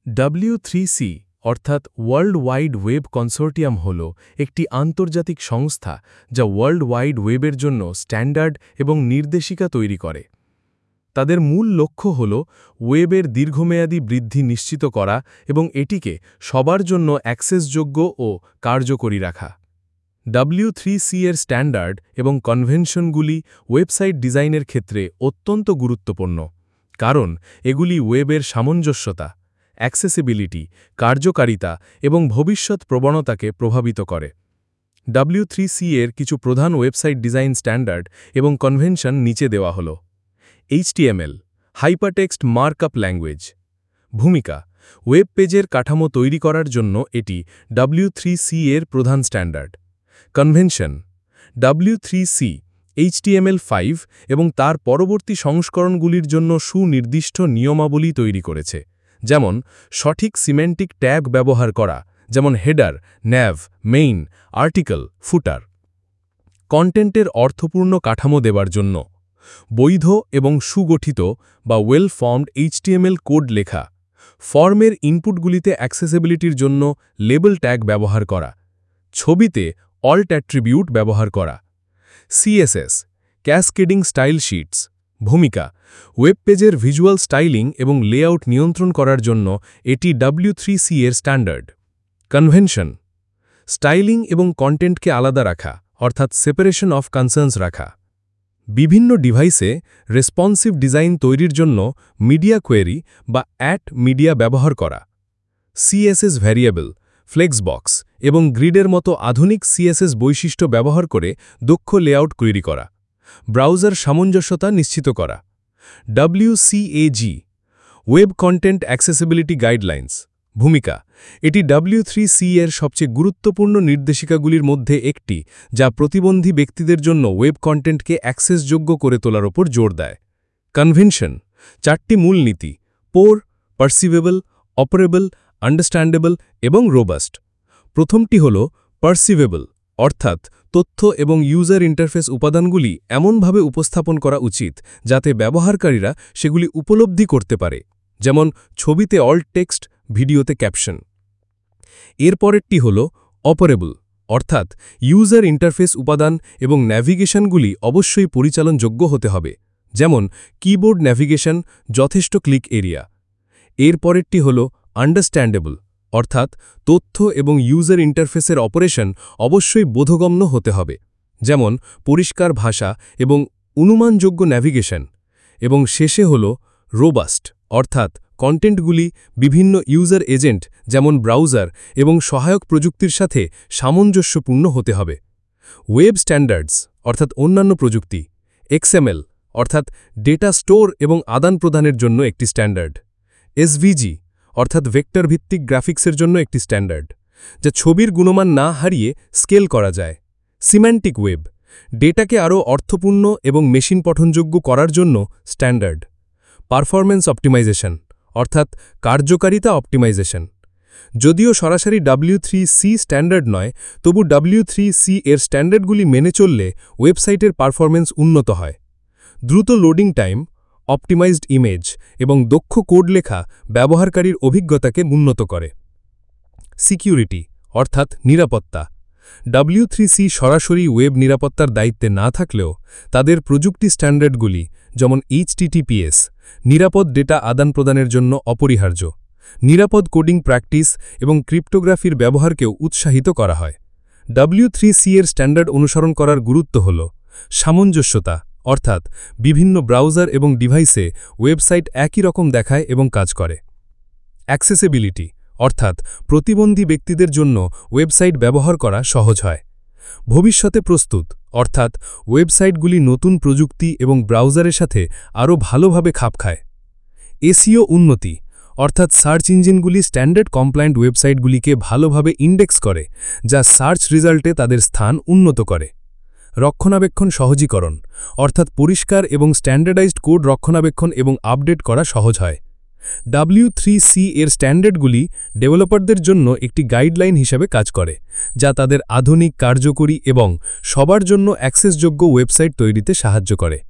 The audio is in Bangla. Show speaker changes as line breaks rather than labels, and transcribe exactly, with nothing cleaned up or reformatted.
ডব্লিউ থ্রি সি অর্থাৎ ওয়ার্ল্ড ওয়াইড ওয়েব কনসোর্টিয়াম হল একটি আন্তর্জাতিক সংস্থা যা ওয়ার্ল্ড ওয়াইড ওয়েবের জন্য স্ট্যান্ডার্ড এবং নির্দেশিকা তৈরি করে। তাদের মূল লক্ষ্য হল ওয়েবের দীর্ঘমেয়াদী বৃদ্ধি নিশ্চিত করা এবং এটিকে সবার জন্য অ্যাক্সেসযোগ্য ও কার্যকরী রাখা। ডব্লিউ থ্রি সি এর স্ট্যান্ডার্ড এবং কনভেনশনগুলি ওয়েবসাইট ডিজাইনের ক্ষেত্রে অত্যন্ত গুরুত্বপূর্ণ, কারণ এগুলি ওয়েবের সামঞ্জস্যতা, অ্যাক্সেসিবিলিটি, কার্যকারিতা এবং ভবিষ্যৎ প্রবণতাকে প্রভাবিত করে। ডব্লিউ থ্রি সি এর কিছু প্রধান ওয়েবসাইট ডিজাইন স্ট্যান্ডার্ড এবং কনভেনশন নিচে দেওয়া হল। H T M L hypertext markup language. ভূমিকা: ওয়েব পেজের কাঠামো তৈরি করার জন্য এটি ডব্লিউ থ্রি সি এর প্রধান standard. Convention: W three C H T M L five এবং তার পরবর্তী সংস্করণগুলির জন্য সুনির্দিষ্ট নিয়মাবলী তৈরি করেছে, যেমন সঠিক সিমেন্টিক ট্যাগ ব্যবহার করা, যেমন header, nav, main, article, footer. কন্টেন্টের অর্থপূর্ণ কাঠামো দেবার জন্য বৈধ এবং সুগঠিত বা well formed H T M L code লেখা, ফর্মের ইনপুটগুলিতে অ্যাক্সেসিবিলিটির জন্য লেবেল ট্যাগ ব্যবহার করা, ছবিতে অল্ট অ্যাট্রিবিউট ব্যবহার করা। C S S cascading style sheets. ভূমিকা: ওয়েব পেজের ভিজুয়াল স্টাইলিং এবং লেআউট নিয়ন্ত্রণ করার জন্য এটি ডব্লিউ থ্রি সি এর স্ট্যান্ডার্ড। কনভেনশন: স্টাইলিং এবং কন্টেন্টকে আলাদা রাখা, অর্থাৎ সেপারেশন অফ কনসার্নস রাখা। বিভিন্ন ডিভাইসে রেসপন্সিভ ডিজাইন তৈরির জন্য মিডিয়া কোয়েরি বা অ্যাট মিডিয়া ব্যবহার করা। C S S variable, flexbox এবং গ্রিডের মতো আধুনিক সি এস এস বৈশিষ্ট্য ব্যবহার করে দক্ষ লেআউট তৈরি করা। ব্রাউজার সামঞ্জস্যতা নিশ্চিত করা। W C A G web content accessibility guidelines. ভূমিকা: এটি ডব্লিউ থ্রি সি এর সবচেয়ে গুরুত্বপূর্ণ নির্দেশিকাগুলির মধ্যে একটি, যা প্রতিবন্ধী ব্যক্তিদের জন্য ওয়েব কন্টেন্টকে অ্যাক্সেসযোগ্য করে তোলার ওপর জোর দেয়। কনভেনশন: চারটি মূলনীতি: পোর, পারসিভেবল, অপারেবল, আন্ডারস্ট্যান্ডেবল এবং রোবাস্ট। প্রথমটি হল পারসিভেবল, অর্থাৎ তথ্য এবং ইউজার ইন্টারফেস উপাদানগুলি এমনভাবে উপস্থাপন করা উচিত যাতে ব্যবহারকারীরা সেগুলি উপলব্ধি করতে পারে, যেমন ছবিতে অল্ট টেক্সট, ভিডিওতে ক্যাপশন। এর পরেরটি হল অপারেবল, অর্থাৎ ইউজার ইন্টারফেস উপাদান এবং ন্যাভিগেশনগুলি অবশ্যই পরিচালনযোগ্য হতে হবে, যেমন কিবোর্ড ন্যাভিগেশন, যথেষ্ট ক্লিক এরিয়া। এর পরেরটি হল আন্ডারস্ট্যান্ডেবল, অর্থাৎ তথ্য এবং ইউজার ইন্টারফেসের অপারেশন অবশ্যই বোধগম্য হতে হবে, যেমন পরিষ্কার ভাষা এবং অনুমানযোগ্য ন্যাভিগেশন। এবং শেষে হল রোবাস্ট, অর্থাৎ কন্টেন্টগুলি বিভিন্ন ইউজার এজেন্ট যেমন ব্রাউজার এবং সহায়ক প্রযুক্তির সাথে সামঞ্জস্যপূর্ণ হতে হবে। ওয়েব স্ট্যান্ডার্ডস, অর্থাৎ অন্যান্য প্রযুক্তি। এক্স এম এল, অর্থাৎ ডেটা স্টোর এবং আদান প্রদানের জন্য একটি স্ট্যান্ডার্ড। এস ভি জি, অর্থাৎ ভেক্টর ভিত্তিক গ্রাফিক্সের জন্য একটি স্ট্যান্ডার্ড, যা ছবির গুণমান না হারিয়ে স্কেল করা যায়। সিম্যান্টিক ওয়েব, ডেটাকে আরও অর্থপূর্ণ এবং মেশিন পঠনযোগ্য করার জন্য স্ট্যান্ডার্ড। পারফরম্যান্স অপটিমাইজেশন, অর্থাৎ কার্যকারিতা অপটিমাইজেশন। যদিও সরাসরি ডব্লিউ থ্রি সি স্ট্যান্ডার্ড নয়, তবু ডব্লিউ থ্রি সি এর স্ট্যান্ডার্ডগুলি মেনে চললে ওয়েবসাইটের পারফরম্যান্স উন্নত হয়। দ্রুত লোডিং টাইম, অপটিমাইজড ইমেজ এবং দক্ষ কোড লেখা ব্যবহারকারীর অভিজ্ঞতাকে উন্নত করে। সিকিউরিটি, অর্থাৎ নিরাপত্তা। ডব্লিউ থ্রি সি সরাসরি ওয়েব নিরাপত্তার দায়িত্বে না থাকলেও তাদের প্রযুক্তি স্ট্যান্ডার্ডগুলি, যেমন H T T P S, নিরাপদ ডেটা আদান প্রদানের জন্য অপরিহার্য। নিরাপদ কোডিং প্র্যাকটিস এবং ক্রিপ্টোগ্রাফির ব্যবহারকেও উৎসাহিত করা হয়। ডব্লিউ থ্রি সি এর স্ট্যান্ডার্ড অনুসরণ করার গুরুত্ব হল সামঞ্জস্যতা, অর্থাৎ বিভিন্ন ব্রাউজার এবং ডিভাইসে ওয়েবসাইট একই রকম দেখায় এবং কাজ করে। অ্যাক্সেসিবিলিটি, অর্থাৎ প্রতিবন্ধী ব্যক্তিদের জন্য ওয়েবসাইট ব্যবহার করা সহজ হয়। ভবিষ্যতে প্রস্তুত, অর্থাৎ ওয়েবসাইটগুলি নতুন প্রযুক্তি এবং ব্রাউজারের সাথে আরও ভালোভাবে খাপ খায়। এসইও উন্নতি, অর্থাৎ সার্চ ইঞ্জিনগুলি স্ট্যান্ডার্ড কমপ্লায়েন্ট ওয়েবসাইটগুলিকে ভালোভাবে ইন্ডেক্স করে, যা সার্চ রেজাল্টে তাদের স্থান উন্নত করে। রক্ষণাবেক্ষণ সহজীকরণ, অর্থাৎ পরিষ্কার এবং স্ট্যান্ডার্ডাইজড কোড রক্ষণাবেক্ষণ এবং আপডেট করা সহজ হয়। ডব্লিউ থ্রি সি এর স্ট্যান্ডার্ডগুলি ডেভেলপারদের জন্য একটি গাইডলাইন হিসাবে কাজ করে, যা তাদের আধুনিক, কার্যকরী এবং সবার জন্য অ্যাক্সেসযোগ্য ওয়েবসাইট তৈরিতে সাহায্য করে।